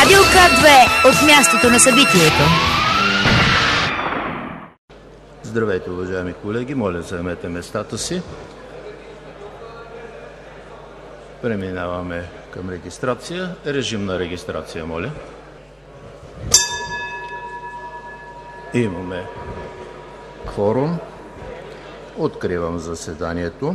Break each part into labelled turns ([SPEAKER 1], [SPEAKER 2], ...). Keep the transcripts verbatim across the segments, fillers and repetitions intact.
[SPEAKER 1] Радио К две от мястото на събитието.
[SPEAKER 2] Здравейте, уважаеми колеги, моля заемете местата си. Преминаваме към регистрация. Режим на регистрация, моля. Имаме кворум. Откривам заседанието.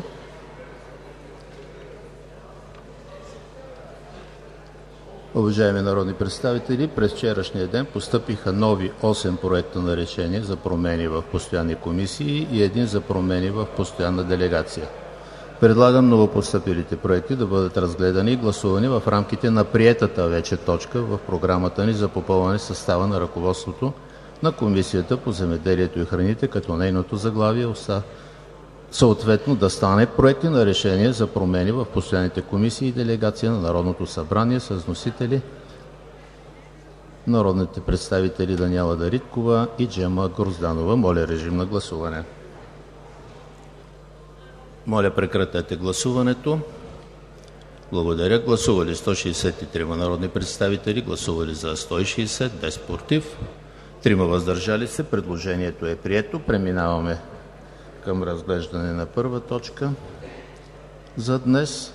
[SPEAKER 2] Уважаеми народни представители, през вчерашния ден постъпиха нови осем проекта на решение за промени в постоянни комисии и един за промени в постоянна делегация. Предлагам новопостъпилите проекти да бъдат разгледани и гласувани в рамките на приетата вече точка в програмата ни за попълване състава на ръководството на Комисията по земеделието и храните, като нейното заглавие съответно да стане проекти на решение за промени в постоянните комисии и делегация на Народното събрание с вносители народните представители Даниела Дариткова и Джема Грозданова. Моля, режим на гласуване. Моля, прекратете гласуването. Благодаря. Гласували сто шестдесет и три народни представители, гласували за сто и шестдесет, без против, трима въздържали се. Предложението е прието. Преминаваме към разглеждане на първа точка за днес.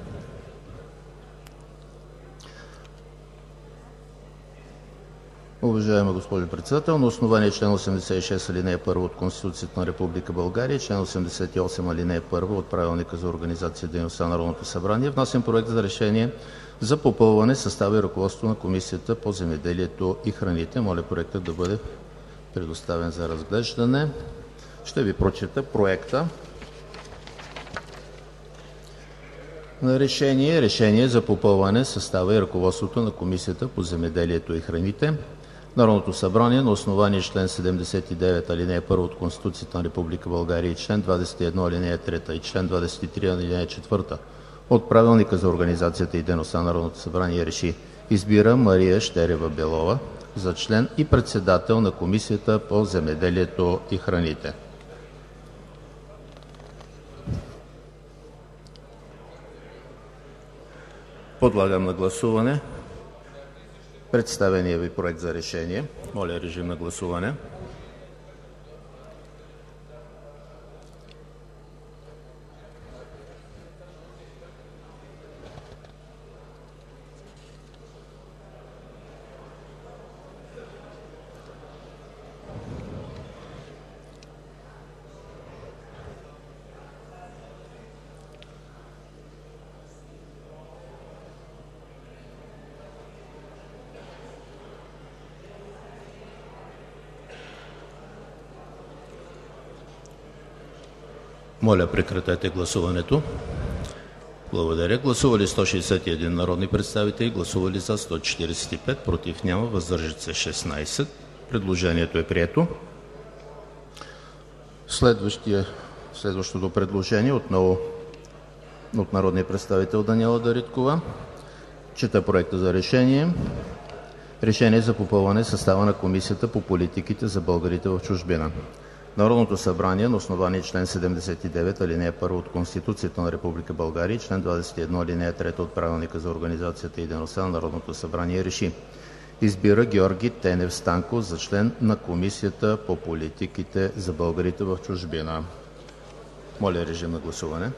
[SPEAKER 2] Уважаема госпожо Председател, на основание член осемдесет и шест алинея първа от Конституцията на Република България и член осемдесет и осем алинея първа от Правилника за организация и дейността на Народното събрание внасям проект за решение за попълване състава и ръководството на Комисията по земеделието и храните. Моля проектът да бъде предоставен за разглеждане. Ще ви прочета проекта на решение. Решение за попълване състава и ръководството на Комисията по земеделието и храните. Народното събрание на основание член седемдесет и девет алинея първа от Конституцията на Република България и член двадесет и едно алинея трета и член двадесет и три алинея четвърта от Правилника за организацията и дейността на Народното събрание реши: избира Мария Щерева Белова за член и председател на Комисията по земеделието и храните. Подлагам на гласуване представения ви проект за решение. Моля, режим на гласуване. Моля, прекратете гласуването. Благодаря. Гласували сто шестдесет и един народни представители, гласували за сто четиридесет и пет, против няма, въздържат се шестнадесет. Предложението е прието. Следващото предложение отново от народния представител Даниела Дариткова. Чета проекта за решение. Решение за попълване състава на Комисията по политиките за българите в чужбина. Народното събрание на основание член седемдесет и девет алинея първа от Конституцията на Република България и член двадесет и едно алинея трета от Правилника за организацията и дейността на Народното събрание реши: избира Георги Тенев Станков за член на Комисията по политиките за българите в чужбина. Моля, режим на гласуване.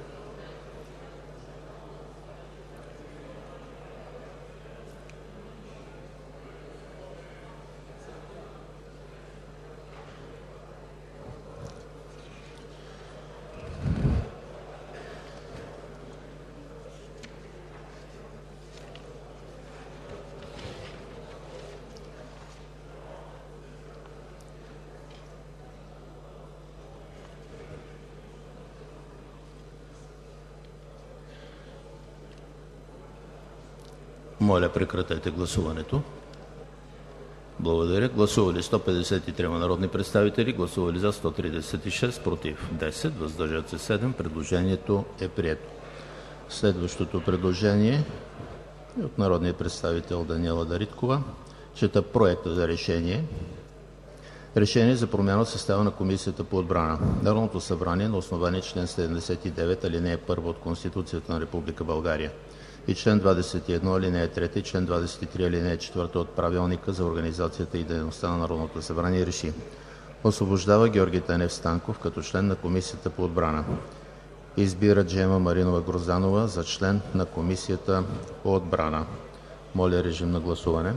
[SPEAKER 2] Моля, прекратете гласуването. Благодаря. Гласували сто петдесет и три народни представители, гласували за сто тридесет и шест, против десет, въздържат се седем. Предложението е прието. Следващото предложение е от народния представител Даниела Дариткова. Чета проекта за решение. Решение за промяна в състава на Комисията по отбрана. Народното събрание на основание член седемдесет и девет алинея първа от Конституцията на Република България и чл. двадесет и едно, алинея трета и чл. двадесет и три, алинея четвърта от Правилника за организацията и дейността на Народното събрание РЕШИ: освобождава Георги Тенев Станков като член на Комисията по отбрана. Избира Джема Маринова Грозданова за член на Комисията по отбрана.“ Моля, режим на гласуване.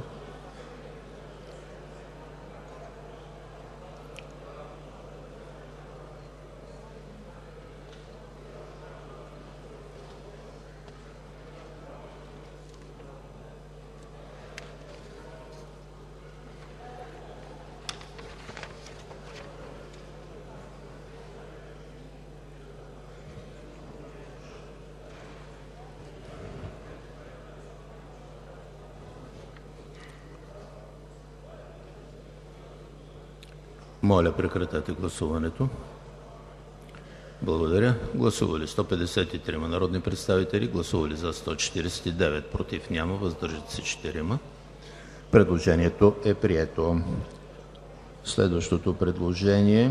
[SPEAKER 2] Моля, прекратете гласуването. Благодаря. Гласували сто петдесет и три народни представители: гласували за сто четиридесет и девет, против няма, въздържали се четирима. Предложението е прието. Следващото предложение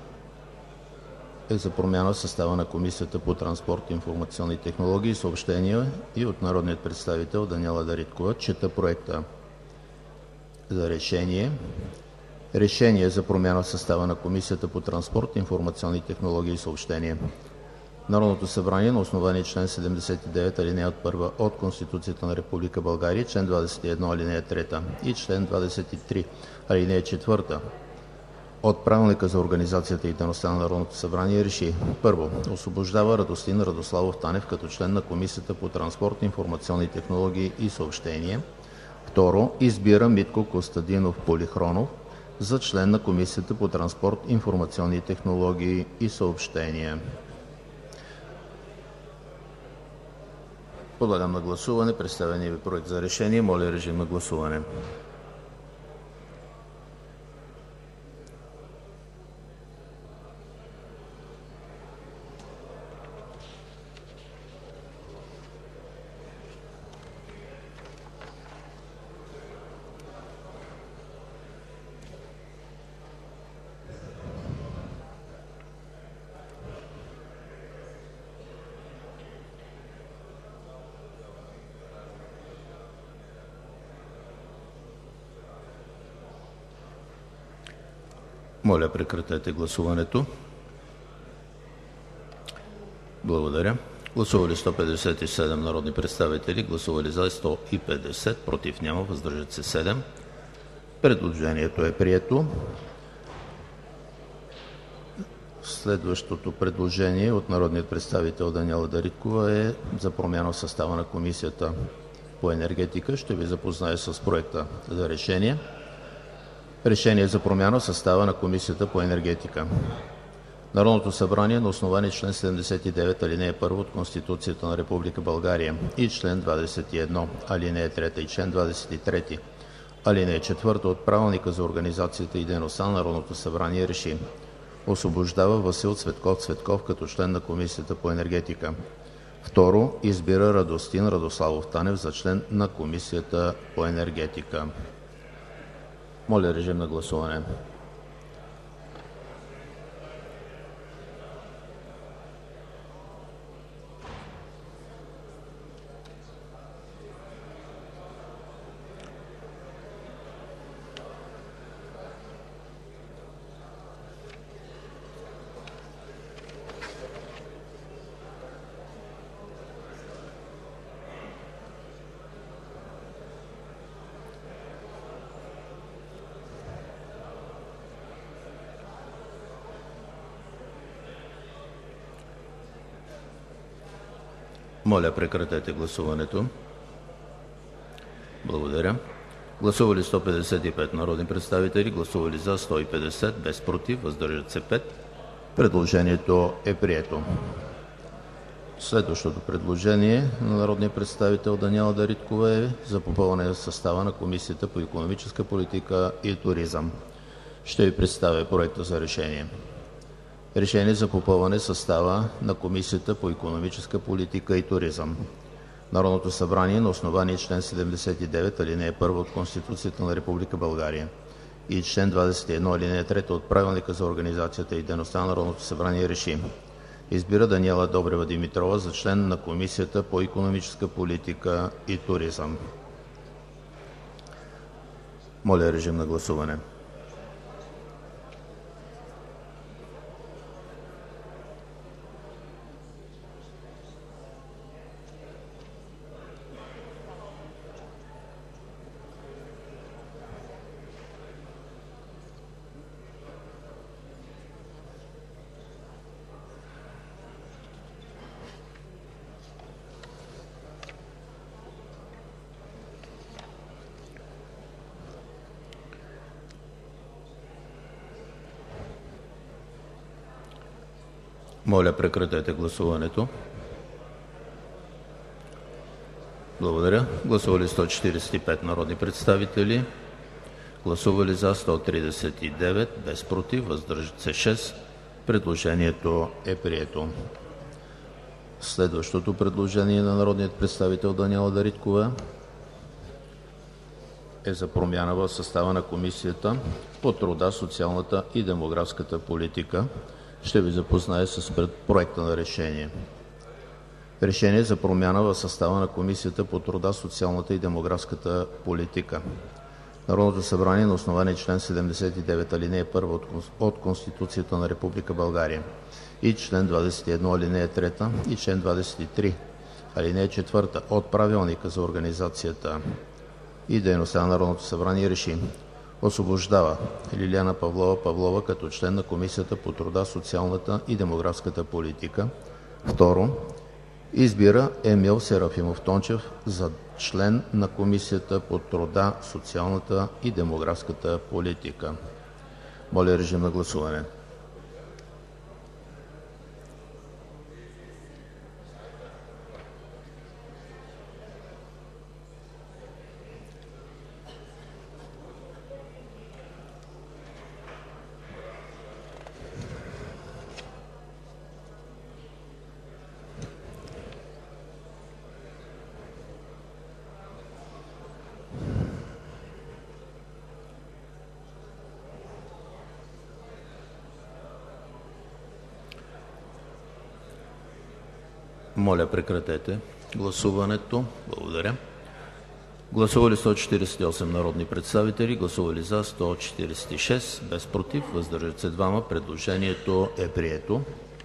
[SPEAKER 2] е за промяна в състава на Комисията по транспорт, информационни технологии и съобщения и от народният представител Даниела Дариткова. Чета проекта за решение. Решение за промяна в състава на Комисията по транспорт, информационни технологии и съобщения. Народното събрание на основание чл. седемдесет и девет, алинея първа от Конституцията на Република България, чл. двадесет и едно, алинея трета и чл. двадесет и три, алинея четвърта от Правилника за организацията и дейността на Народното събрание РЕШИ: Първо, освобождава Радостин Радославов Танев като член на Комисията по транспорт, информационни технологии и съобщения. Второ, избира Митко Костадинов Полихронов за член на Комисията по транспорт, информационни технологии и съобщения. Подлагам на гласуване представения ви проект за решение. Моля, режим на гласуване. Моля, прекратете гласуването. Благодаря. Гласували сто петдесет и седем народни представители: гласували за сто и петдесет, против няма, въздържат се седем. Предложението е прието. Следващото предложение от народния представител Даниела Дариткова е за промяна в състава на Комисията по енергетика. Ще ви запозная с проекта за решение. Решение за промяна в състава на Комисията по енергетика. Народното събрание на основание чл. седемдесет и девет, алинея първа от Конституцията на Република България и чл. двадесет и едно, алинея трета и чл. двадесет и три, алинея четвърта от Правилника за организацията и дейността на Народното събрание РЕШИ: освобождава Васил Цветков Цветков като член на Комисията по енергетика. Второ, избира Радостин Радославов Танев за член на Комисията по енергетика. Моля, режим на гласуване. Моля, прекратете гласуването. Благодаря. Гласували сто петдесет и пет народни представители: гласували за сто и петдесет, без против, въздържат се пет. Предложението е прието. Следващото предложение на народния представител Даниела Дариткова е за попълване на състава на Комисията по икономическа политика и туризъм. Ще ви представя проекта за решение. Решение за попълване състава на Комисията по икономическа политика и туризъм. Народното събрание на основание чл. седемдесет и девет, алинея първа от Конституцията на Република България и чл. двадесет и едно, алинея трета от Правилника за организацията и дейността на Народното събрание РЕШИ: Избира Даниела Добрева Димитрова за член на Комисията по икономическа политика и туризъм. Моля, режим на гласуване. Моля, прекратете гласуването. Благодаря. Гласували сто четиридесет и пет народни представители. Гласували за сто тридесет и девет, без против, въздържат се шест. Предложението е прието. Следващото предложение на народният представител Даниела Дариткова е за промяна в състава на Комисията по труда, социалната и демографската политика. Ще ви запозная с проекта на решение. Решение за промяна в състава на Комисията по труда, социалната и демографската политика. Народното събрание на основание член седемдесет и девет алинея първа от Конституцията на Република България и член двадесет и едно алинея трета и член двадесет и три алинея четвърта от Правилника за организацията и дейността на Народното събрание реши: освобождава Лиляна Павлова Павлова като член на Комисията по труда, социалната и демографската политика. Второ, избира Емил Серафимов Тончев за член на Комисията по труда, социалната и демографската политика. Моля, режим на гласуване. Моля, прекратете гласуването. Благодаря. Гласували сто четиридесет и осем народни представители, гласували за сто четиридесет и шест, без против, въздържат се двама. Предложението е прието.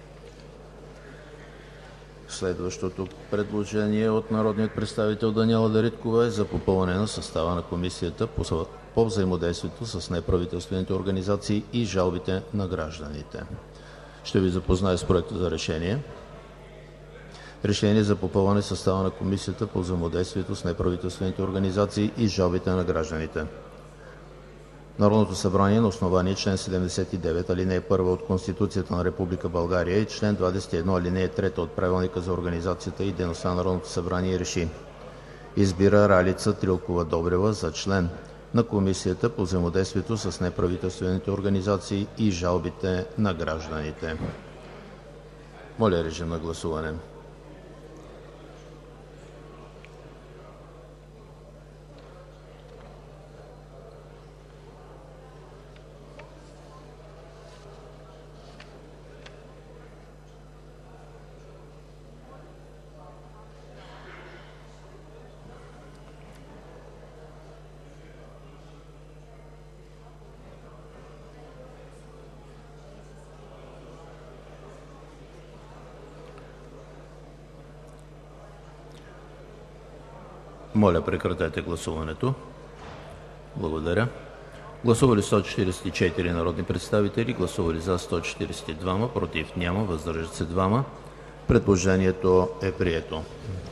[SPEAKER 2] Следващото предложение от народният представител Даниела Дариткова е за попълване на състава на Комисията по, по взаимодействието с неправителствените организации и жалбите на гражданите. Ще ви запозная с проекта за решение. Решение за попълване състава на Комисията по взаимодействието с неправителствените организации и жалбите на гражданите. Народното събрание на основание член седемдесет и девет алинея първа от Конституцията на Република България и член двадесет и едно алинея трета от Правилника за организацията и дейността на Народното събрание реши: избира Ралица Трилкова Добрева за член на Комисията по взаимодействието с неправителствените организации и жалбите на гражданите. Моля, режим на гласуване. Моля, прекратете гласуването. Благодаря. Гласували сто четиридесет и четири народни представители, гласували за сто четиридесет и два, против няма, въздържат се двама. Предложението е прието.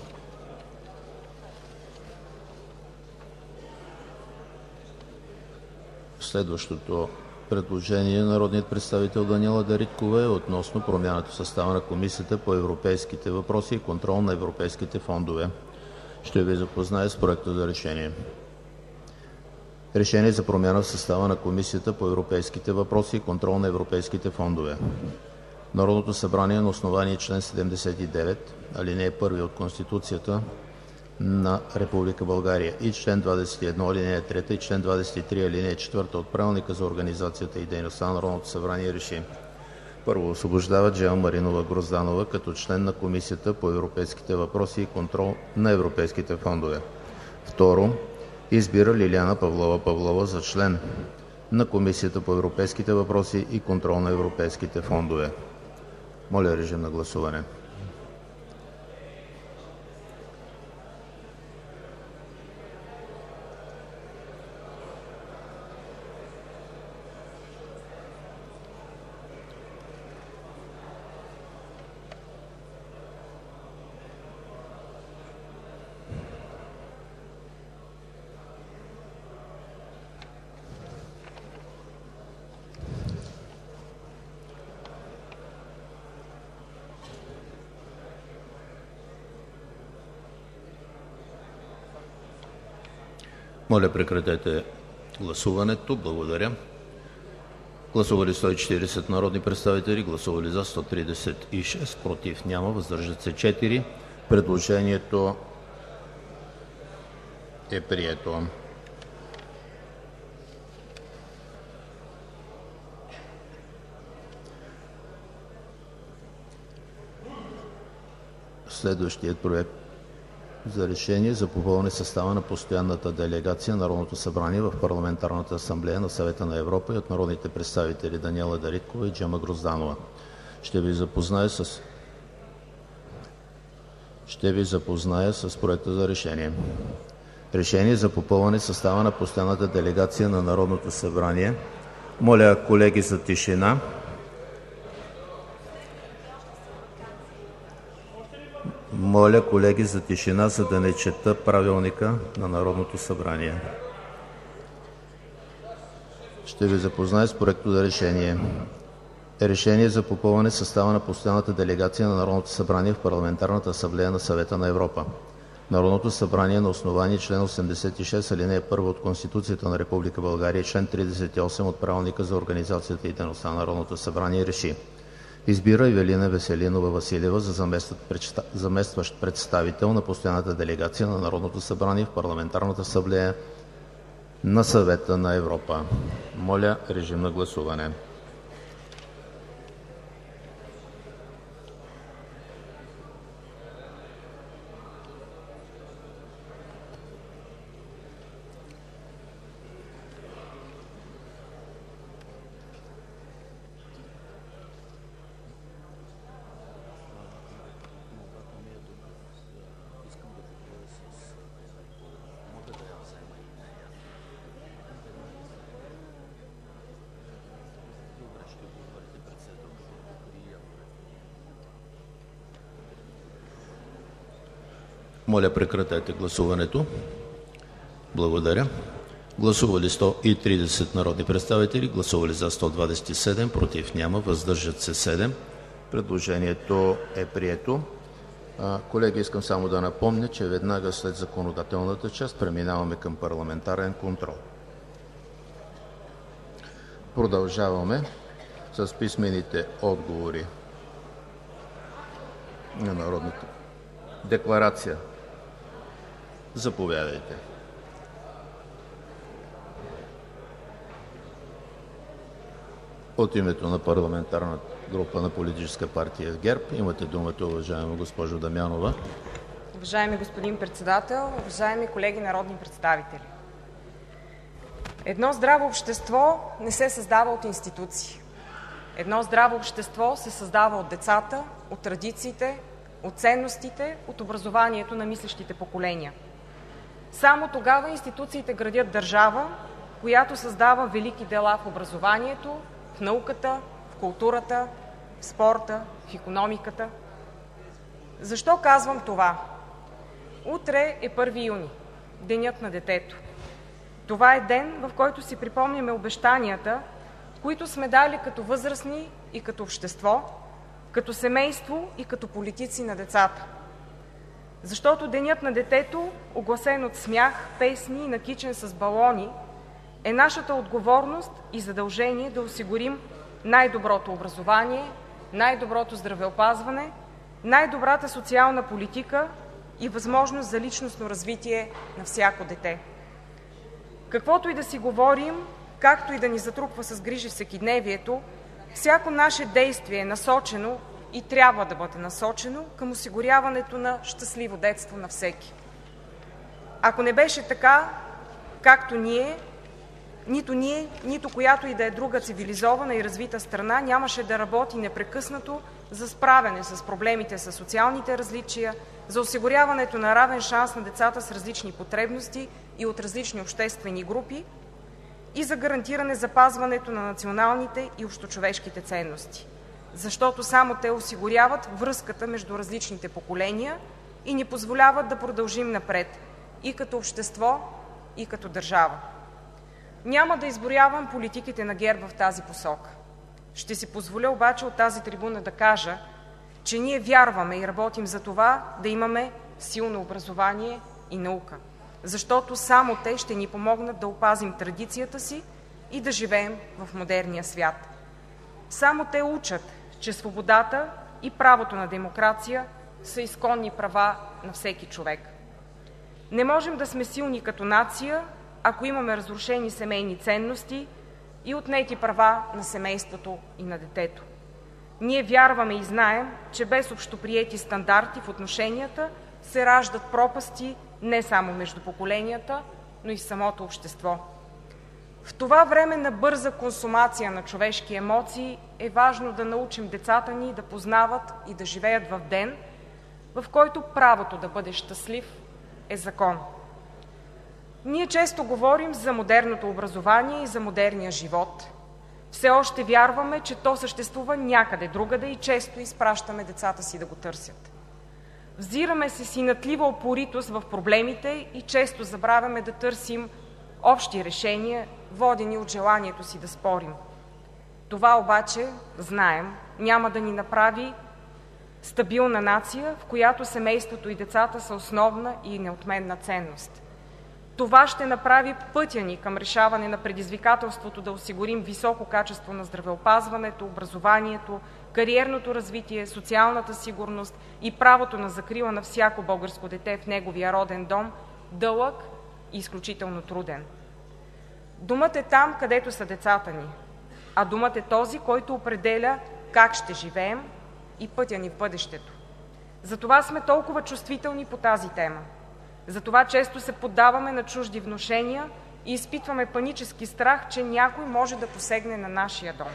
[SPEAKER 2] Следващото предложение на народният представител Даниела Дариткова е относно промяната в състава на Комисията по европейските въпроси и контрол на европейските фондове. Ще ви запозная с проекта за решение. Решение за промяна в състава на Комисията по европейските въпроси и контрол на европейските фондове. Народното събрание на основание член седемдесет и девет, алинея първа от Конституцията на Република България и член двадесет и едно, алинея трета и член двадесет и три, алинея четвърта от Правилника за организацията и дейността на Народното събрание реши: Първо, освобождава Джема Маринова Грозданова като член на Комисията по европейските въпроси и контрол на европейските фондове. Второ, избира Лиляна Павлова Павлова за член на Комисията по европейските въпроси и контрол на европейските фондове. Моля, режим на гласуване. Моля, прекратете гласуването. Благодаря. Гласували сто и четиридесет народни представители, гласували за сто тридесет и шест, против няма, въздържат се четири. Предложението е прието. Следващият проект за решение за попълване състава на постоянната делегация на Народното събрание в Парламентарната асамблея на Съвета на Европа и от народните представители Даниела Дариткова и Джема Грозданова. Ще ви запозная с Ще ви запозная с проекта за решение. Решение за попълване състава на постоянната делегация на Народното събрание. Моля, колеги, за тишина. Моля, колеги, за тишина, за да не чета правилника на Народното събрание. Ще ви запозная с проекто за решение. Решение за попълване състава на постоянната делегация на Народното събрание в Парламентарната асамблея на Съвета на Европа. Народното събрание на основание член осемдесет и шест, алинея първа от Конституцията на Република България и член тридесет и осем от Правилника за организацията и дейността на Народното събрание реши: избира Ивелина Веселинова Василева за заместващ представител на постоянната делегация на Народното събрание в Парламентарната асамблея на Съвета на Европа. Моля, режим на гласуване. Моля, прекратете гласуването. Благодаря. Гласували сто и тридесет народни представители, гласували за сто двадесет и седем, против няма, въздържат се седем. Предложението е прието. Колеги, искам само да напомня, че веднага след законодателната част преминаваме към парламентарен контрол. Продължаваме с писмените отговори на народната декларация. Заповядайте. От името на парламентарната група на Политическа партия ГЕРБ имате думата, уважаема госпожо Дамянова.
[SPEAKER 3] Уважаеми господин Председател, уважаеми колеги народни представители! Едно здраво общество не се създава от институции. Едно здраво общество се създава от децата, от традициите, от ценностите, от образованието на мислещите поколения. Само тогава институциите градят държава, която създава велики дела в образованието, в науката, в културата, в спорта, в икономиката. Защо казвам това? Утре е първи юни, Денят на детето. Това е ден, в който си припомняме обещанията, които сме дали като възрастни и като общество, като семейство и като политици на децата. Защото Денят на детето, огласен от смях, песни и накичен с балони, е нашата отговорност и задължение да осигурим най-доброто образование, най-доброто здравеопазване, най-добрата социална политика и възможност за личностно развитие на всяко дете. Каквото и да си говорим, както и да ни затрупва с грижи всекидневието, Всяко наше действие е насочено и трябва да бъде насочено към осигуряването на щастливо детство на всеки. Ако не беше така, както ние, нито ние, нито която и да е друга цивилизована и развита страна нямаше да работи непрекъснато за справяне с проблемите със социалните различия, за осигуряването на равен шанс на децата с различни потребности и от различни обществени групи и за гарантиране запазването на националните и общочовешките ценности, защото само те осигуряват връзката между различните поколения и ни позволяват да продължим напред и като общество, и като държава. Няма да изброявам политиките на ГЕРБ в тази посока. Ще си позволя обаче от тази трибуна да кажа, че ние вярваме и работим за това да имаме силно образование и наука, защото само те ще ни помогнат да опазим традицията си и да живеем в модерния свят. Само те учат, че свободата и правото на демокрация са изконни права на всеки човек. Не можем да сме силни като нация, ако имаме разрушени семейни ценности и отнети права на семейството и на детето. Ние вярваме и знаем, че без общоприети стандарти в отношенията се раждат пропасти не само между поколенията, но и в самото общество. В това време на бърза консумация на човешки емоции е важно да научим децата ни да познават и да живеят в ден, в който правото да бъде щастлив е закон. Ние често говорим за модерното образование и за модерния живот. Все още вярваме, че то съществува някъде другаде и често изпращаме децата си да го търсят. Взираме се синатлива упоритост в проблемите и често забравяме да търсим общи решения, водени от желанието си да спорим. Това обаче, знаем, няма да ни направи стабилна нация, в която семейството и децата са основна и неотменна ценност. Това ще направи пътя ни към решаване на предизвикателството да осигурим високо качество на здравеопазването, образованието, кариерното развитие, социалната сигурност и правото на закрила на всяко българско дете в неговия роден дом, дълъг и изключително труден. Домът е там, където са децата ни, а домът е този, който определя как ще живеем и пътя ни в бъдещето. Затова сме толкова чувствителни по тази тема. Затова често се поддаваме на чужди внушения и изпитваме панически страх, че някой може да посегне на нашия дом.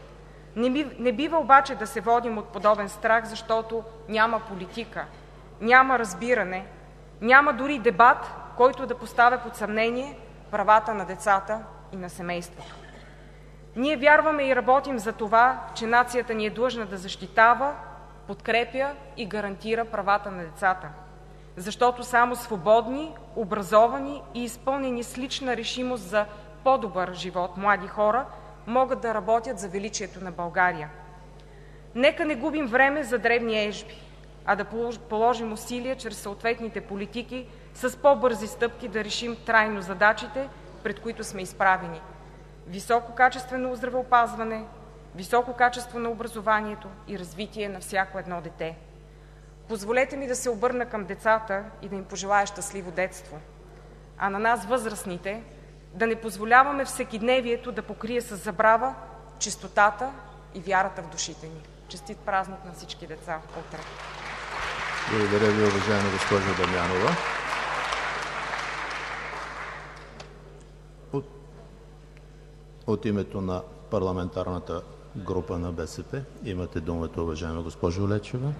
[SPEAKER 3] Не бива обаче да се водим от подобен страх, защото няма политика, няма разбиране, няма дори дебат, който да поставя под съмнение правата на децата и на семейството. Ние вярваме и работим за това, че нацията ни е длъжна да защитава, подкрепя и гарантира правата на децата. Защото само свободни, образовани и изпълнени с лична решимост за по-добър живот млади хора могат да работят за величието на България. Нека не губим време за дребни ежби, а да положим усилия чрез съответните политики с по-бързи стъпки да решим трайно задачите, пред които сме изправени. Високо качествено здравеопазване, високо качество на образованието и развитие на всяко едно дете. Позволете ми да се обърна към децата и да им пожелая щастливо детство, а на нас, възрастните, да не позволяваме всекидневието да покрие с забрава чистотата и вярата в душите ни. Честит празник на всички деца утре!
[SPEAKER 2] Благодаря ви, уважаема госпожо Дамянова. От, от името на парламентарната група на БСП имате думата, уважаема госпожо Лечева.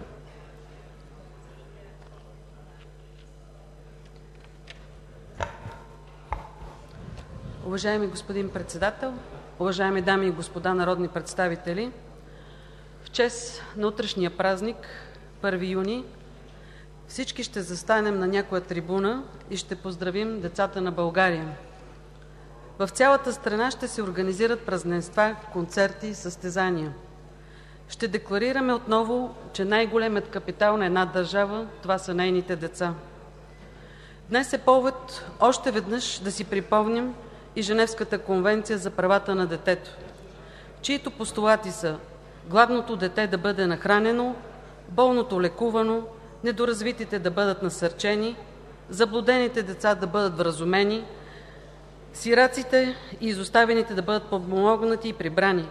[SPEAKER 4] Уважаеми господин Председател, уважаеми дами и господа народни представители, в чест на утрешния празник, първи юни, всички ще застанем на някоя трибуна и ще поздравим децата на България. В цялата страна ще се организират празненства, концерти и състезания. Ще декларираме отново, че най-големият капитал на една държава – това са нейните деца. Днес е повод още веднъж да си припомним и Женевската конвенция за правата на детето, чието постулати са гладното дете да бъде нахранено, болното лекувано, недоразвитите да бъдат насърчени, заблудените деца да бъдат вразумени, сираците и изоставените да бъдат подпомогнати и прибрани,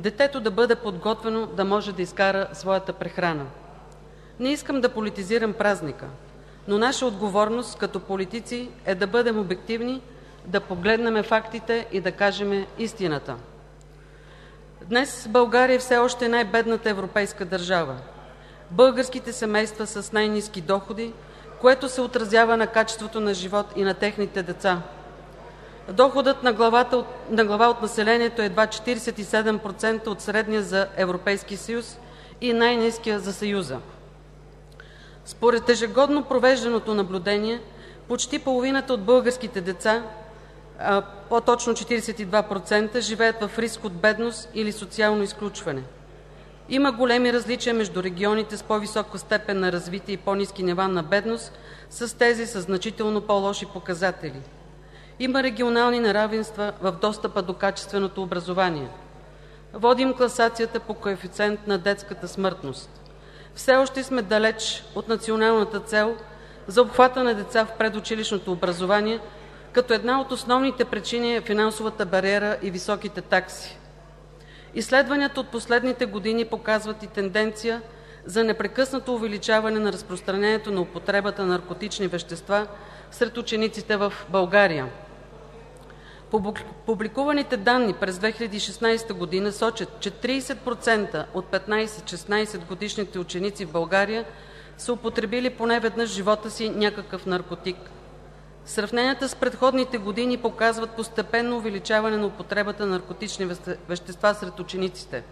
[SPEAKER 4] детето да бъде подготвено да може да изкара своята прехрана. Не искам да политизирам празника, но наша отговорност като политици е да бъдем обективни, да погледнем фактите и да кажем истината. Днес България е все още най-бедната европейска държава. Българските семейства с най-ниски доходи, което се отразява на качеството на живот и на техните деца. Доходът на, главата, на глава от населението е едва четиридесет и седем процента от средния за Европейския съюз и най-ниския за Съюза. Според ежегодно провежданото наблюдение, почти половината от българските деца, по-точно четиридесет и два процента, живеят в риск от бедност или социално изключване. Има големи различия между регионите с по-висока степен на развитие и по-ниски нива на бедност, с тези с значително по-лоши показатели. Има регионални неравенства в достъпа до качественото образование. Водим класацията по коефициент на детската смъртност. Все още сме далеч от националната цел за обхвата на деца в предучилищното образование, като една от основните причини е финансовата бариера и високите такси. Изследванията от последните години показват и тенденция за непрекъснато увеличаване на разпространението на употребата на наркотични вещества сред учениците в България. Публикуваните данни през две хиляди и шестнадесета година сочат, че тридесет процента от петнадесет-шестнадесет годишните ученици в България са употребили поне веднъж в живота си някакъв наркотик. Сравненията с предходните години показват постепенно увеличаване на употребата на наркотични вещества сред учениците.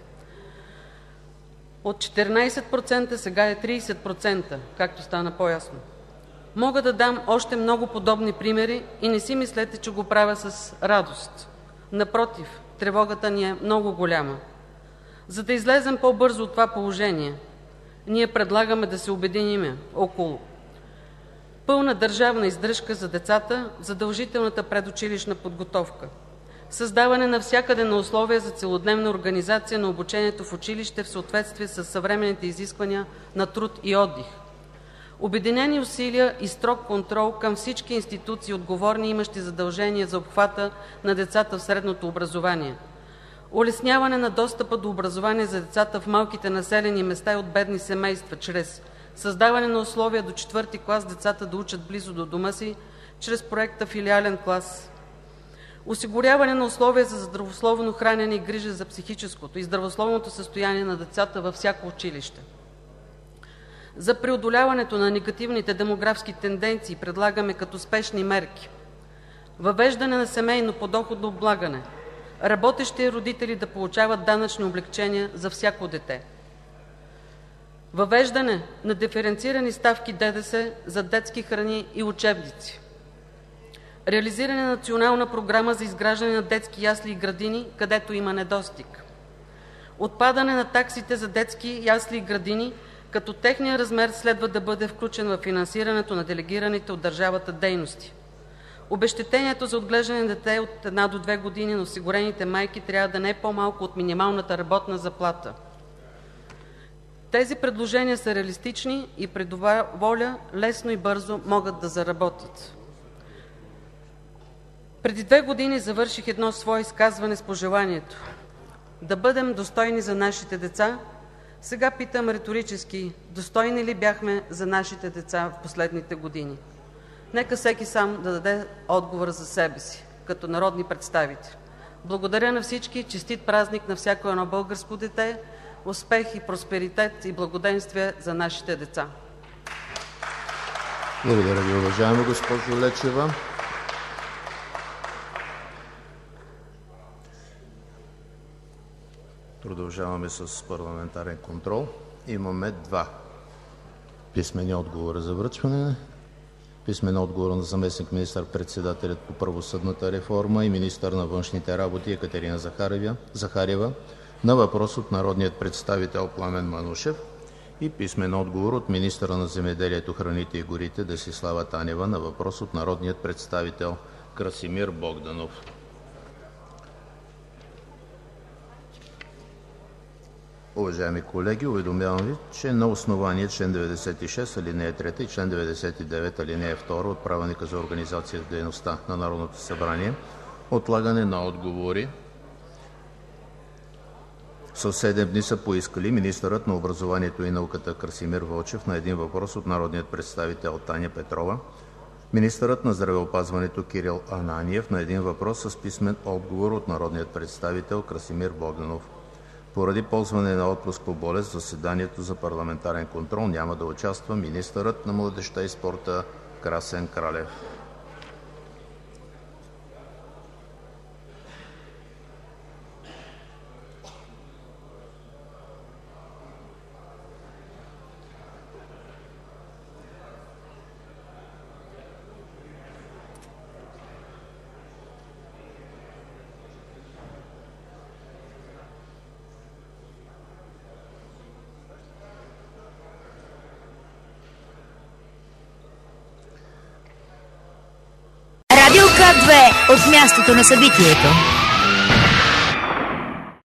[SPEAKER 4] От четиринадесет процента сега е тридесет процента, както стана по-ясно. Мога да дам още много подобни примери и не си мислете, че го правя с радост. Напротив, тревогата ни е много голяма. За да излезем по-бързо от това положение, ние предлагаме да се обединим около пълна държавна издръжка за децата, задължителната предучилищна подготовка, създаване навсякъде на условия за целодневна организация на обучението в училище в съответствие с съвременните изисквания на труд и отдих, обединени усилия и строг контрол към всички институции, отговорни и имащи задължения за обхвата на децата в средното образование, улесняване на достъпа до образование за децата в малките населени места и от бедни семейства, чрез създаване на условия до четвърти клас децата да учат близо до дома си, чрез проекта Филиален клас, осигуряване на условия за здравословно хранене и грижа за психическото и здравословното състояние на децата във всяко училище. За преодоляването на негативните демографски тенденции предлагаме като спешни мерки въвеждане на семейно подоходно облагане, работещи родители да получават данъчни облекчения за всяко дете, въвеждане на диференцирани ставки ДДС за детски храни и учебници, реализиране на национална програма за изграждане на детски ясли и градини, където има недостиг, отпадане на таксите за детски ясли и градини, като техният размер следва да бъде включен в финансирането на делегираните от държавата дейности. Обезщетението за отглеждане на дете от една до две години на осигурените майки трябва да не е по-малко от минималната работна заплата. Тези предложения са реалистични и при добра воля лесно и бързо могат да заработят. Преди две години завърших едно свое изказване с пожеланието да бъдем достойни за нашите деца. Сега питам риторически, достойни ли бяхме за нашите деца в последните години? Нека всеки сам да даде отговор за себе си, като народни представители. Благодаря на всички, честит празник на всяко едно българско дете, успех и просперитет и благоденствие за нашите деца.
[SPEAKER 2] Благодаря ви, уважаема госпожо Лечева. Продължаваме с парламентарен контрол. Имаме два писмени отговора за връчване. Писмен отговор на заместник министър-председателят по правосъдната реформа и министър на външните работи Екатерина Захариева на въпрос от народният представител Пламен Манушев и писмен отговор от министъра на земеделието, храните и горите Десислава Танева на въпрос от народният представител Красимир Богданов. Уважаеми колеги, уведомявам ви, че на основание член деветдесет и шест, алинея трета и член деветдесет и девет, алинея втора от Правилника за организация и дейността на Народното събрание, отлагане на отговори Със седем дни са поискали министърът на образованието и науката Красимир Вълчев на един въпрос от народният представител Таня Петрова, министърът на здравеопазването Кирил Ананиев на един въпрос с писмен отговор от народният представител Красимир Богданов. Поради ползване на отпуск по болест в заседанието за парламентарен контрол няма да участва министърът на младежта и спорта Красен Кралев.
[SPEAKER 1] Радио К две от мястото на събитието.